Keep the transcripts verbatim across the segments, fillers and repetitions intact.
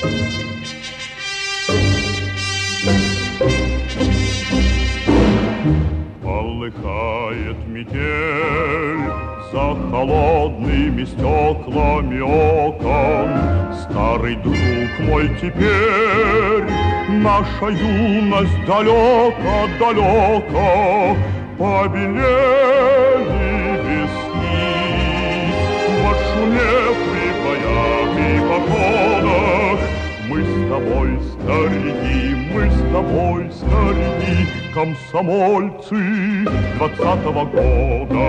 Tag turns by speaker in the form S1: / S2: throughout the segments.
S1: Полыхает метель за холодными стеклами окон. Старый друг мой, теперь наша юность далеко-далеко побелели весны. В отшумевших боях и походах мы с тобой, старики, мы с тобой, старики, комсомольцы двадцатого года.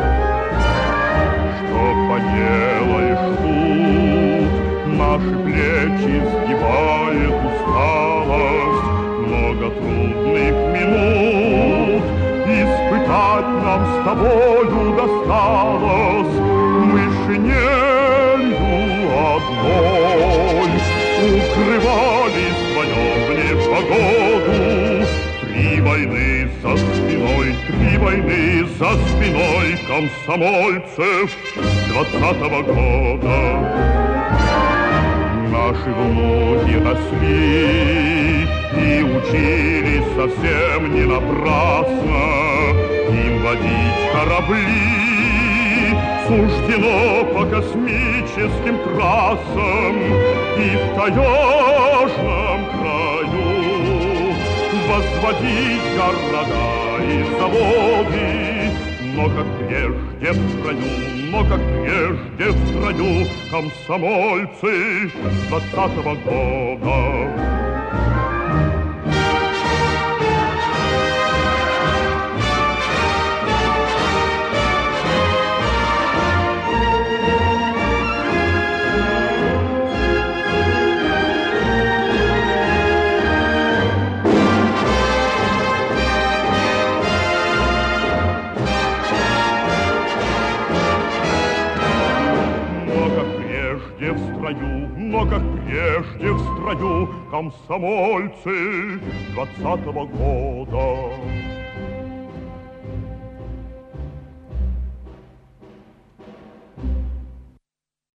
S1: Что поделаешь тут, наши плечи сгибает усталость, много трудных минут испытать нам с тобою досталось. Мы шинелью одной укрывались вдвоем в непогоду. Три войны за спиной, три войны за спиной комсомольцев двадцатого года. Наши внуки росли и учились совсем не напрасно. Им водить корабли суждено по космическим трассам. И в таежном краю возводить города и заводы. Но как прежде в строю, но как прежде в строю комсомольцы двадцатого года. В строю, но как прежде в строю комсомольцы двадцатого года.